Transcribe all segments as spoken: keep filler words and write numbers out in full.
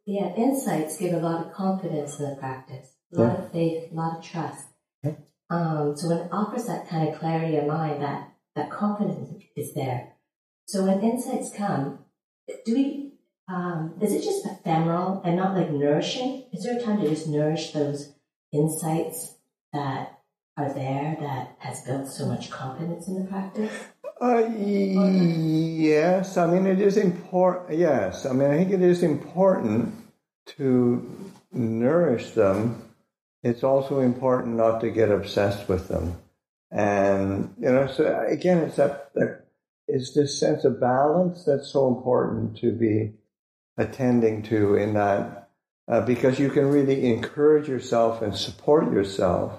Yeah, insights give a lot of confidence in the practice, a lot yeah. of faith, a lot of trust. Yeah. Um, so when it offers that kind of clarity of mind, that, that confidence is there. So when insights come, do we, um, is it just ephemeral and not like nourishing? Is there a time to just nourish those insights that are there that has built so much confidence in the practice? Uh, yes, I mean it is important. Yes, I mean I think it is important to nourish them. It's also important not to get obsessed with them, and you know. So again, it's that, that it's this sense of balance that's so important to be attending to in that, uh, because you can really encourage yourself and support yourself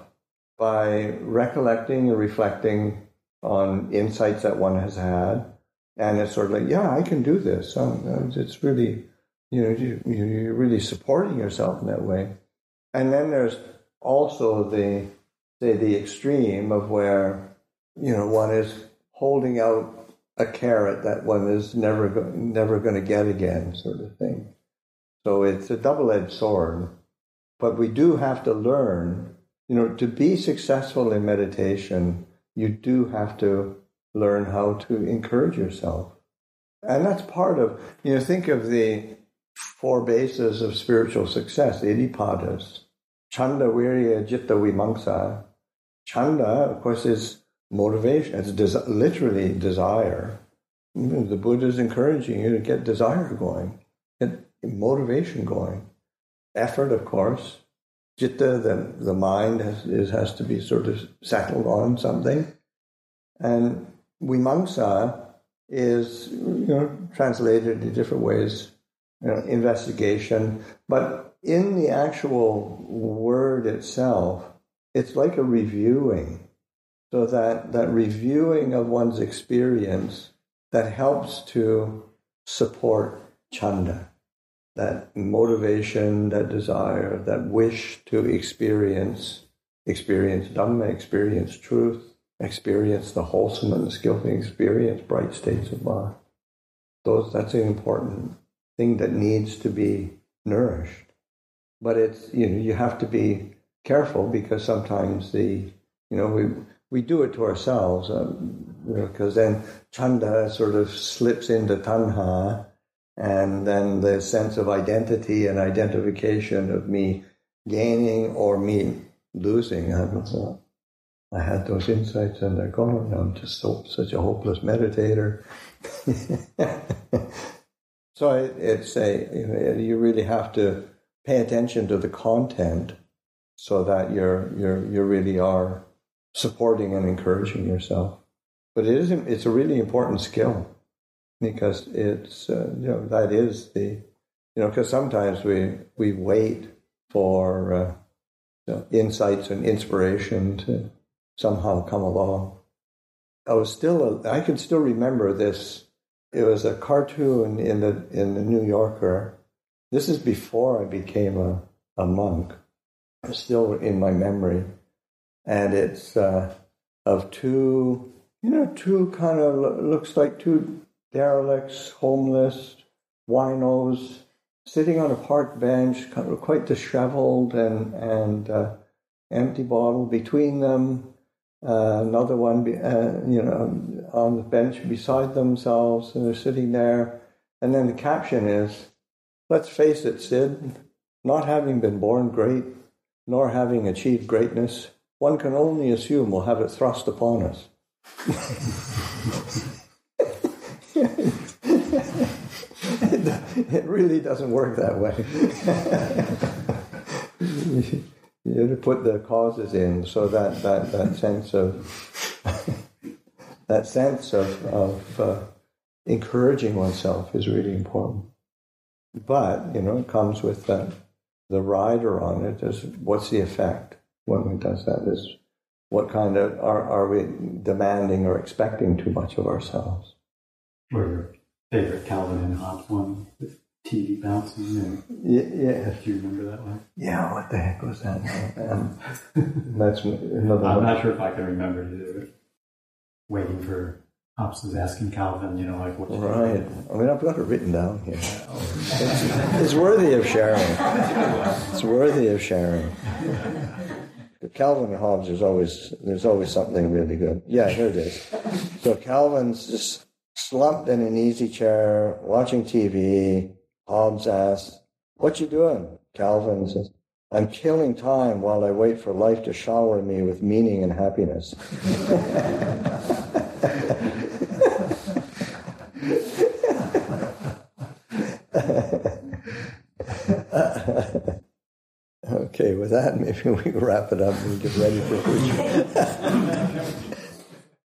by recollecting and reflecting on insights that one has had, and it's sort of like, yeah, I can do this. Um, it's really, you know, you, you're really supporting yourself in that way. And then there's also the, say, the extreme of where, you know, one is holding out a carrot that one is never go- never going to get again, sort of thing. So it's a double-edged sword. But we do have to learn, you know, to be successful in meditation, you do have to learn how to encourage yourself. And that's part of, you know, think of the four bases of spiritual success, the Iddhipadas. Chanda, Virya, Citta, Vimamsa. Chanda, of course, is motivation. It's des- literally desire. You know, the Buddha is encouraging you to get desire going, get motivation going. Effort, of course. Citta, the, the mind has, is, has to be sort of settled on something. And Vimamsa is, you know, translated in different ways, you know, investigation. But in the actual word itself, it's like a reviewing. So that, that reviewing of one's experience that helps to support chanda. That motivation, that desire, that wish to experience, experience Dhamma, experience truth, experience the wholesome and the skillful, experience bright states of mind. Those, that's an important thing that needs to be nourished. But it's, you know, you have to be careful because sometimes the, you know, we we do it to ourselves, um, you know, because then chanda sort of slips into tanha. And then the sense of identity and identification of me gaining or me losing. I don't know. I had those insights and they're gone. I'm just so, such a hopeless meditator. So it, it's a, you know, you really have to pay attention to the content so that you're you're you really are supporting and encouraging yourself. But it is it's a really important skill. Because it's, uh, you know, that is the, you know, because sometimes we, we wait for uh, you know, insights and inspiration to somehow come along. I was still, I can still remember this. It was a cartoon in the in the New Yorker. This is before I became a, a monk. It's still in my memory. And it's uh, of two, you know, two kind of, looks like two derelicts, homeless, winos, sitting on a park bench, kind of quite disheveled, and and uh, empty bottle between them. Uh, another one, be, uh, you know, on the bench beside themselves, and they're sitting there. And then the caption is, "Let's face it, Sid. Not having been born great, nor having achieved greatness, one can only assume we'll have it thrust upon us." It really doesn't work that way. You have to put the causes in, so that that, that sense of that sense of of uh, encouraging oneself is really important. But you know, it comes with the the rider on it. Is what's the effect when one does that? Is what kind of are are we demanding or expecting too much of ourselves? Or your favorite Calvin and Hobbes one with T V bouncing? And yeah, yeah. Do you remember that one? Yeah, what the heck was that? Um, that's another I'm one. not sure if I can remember either. Waiting for Hobbes was asking Calvin, you know, like what. Right. I mean, I've got it written down here. It's, it's worthy of sharing. It's worthy of sharing. Calvin and Hobbes, there's always there's always something really good. Yeah, here it is. So Calvin's just slumped in an easy chair, watching T V. Hobbes asks, "What you doing?" Calvin says, "I'm killing time while I wait for life to shower me with meaning and happiness." Okay, with that, maybe we wrap it up and get ready for food.